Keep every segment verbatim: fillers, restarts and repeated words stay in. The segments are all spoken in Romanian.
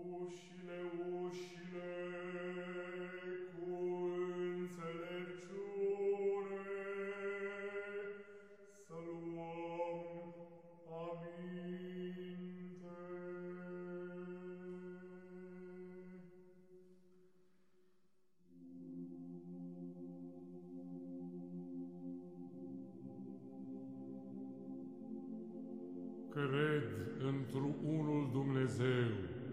Ușile, ușile, cu înțelepciune, să luăm aminte. Cred într-unul Dumnezeu,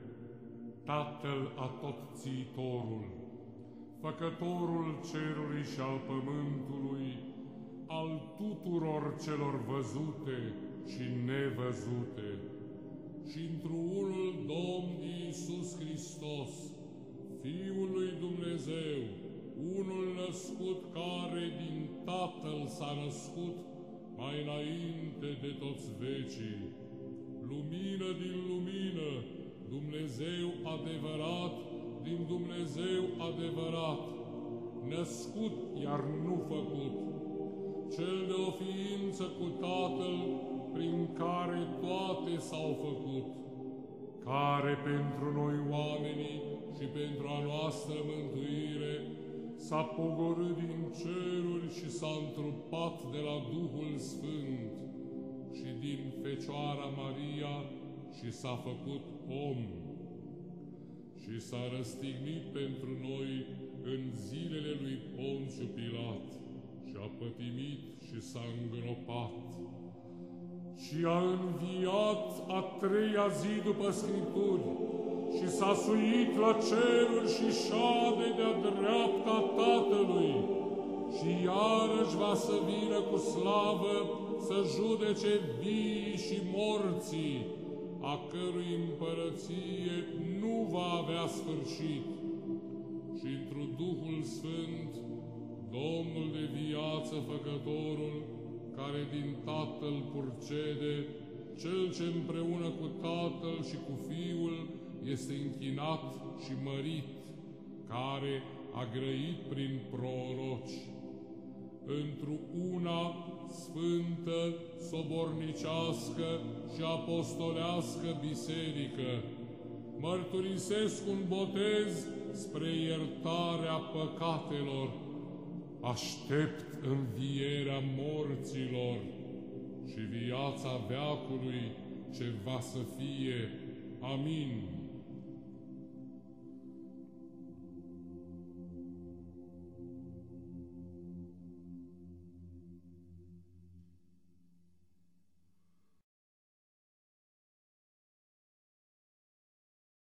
Tatăl Atotțiitorul, Făcătorul cerului și al pământului, al tuturor celor văzute și nevăzute, și într-unul Domn Iisus Hristos, Fiul lui Dumnezeu, unul născut care din Tatăl s-a născut mai înainte de toți vecii, lumină din lumină, Dumnezeu adevărat din Dumnezeu adevărat, născut iar nu făcut, cel de o ființă cu Tatăl, prin care toate s-au făcut, care pentru noi oamenii și pentru a noastră mântuire s-a pogorât din ceruri și s-a întrupat de la Duhul Sfânt și din Fecioara Maria și s-a făcut om și s-a răstignit pentru noi în zilele lui Ponțiu Pilat și a pătimit și s-a îngropat și a înviat a treia zi după Scripturi și s-a suit la ceruri și șade de-a dreapta Tatălui și iarăși va să vină cu slavă să judece vii și morții, a cărui împărăție nu va avea sfârșit. Și într-un Duhul Sfânt, Domnul de viață Făcătorul, care din Tatăl purcede, Cel ce împreună cu Tatăl și cu Fiul este închinat și mărit, care a grăit prin proroci, într-o una sfântă, sobornicească și apostolească biserică, mărturisesc un botez spre iertarea păcatelor, aștept învierea morților și viața veacului ce va să fie. Amin.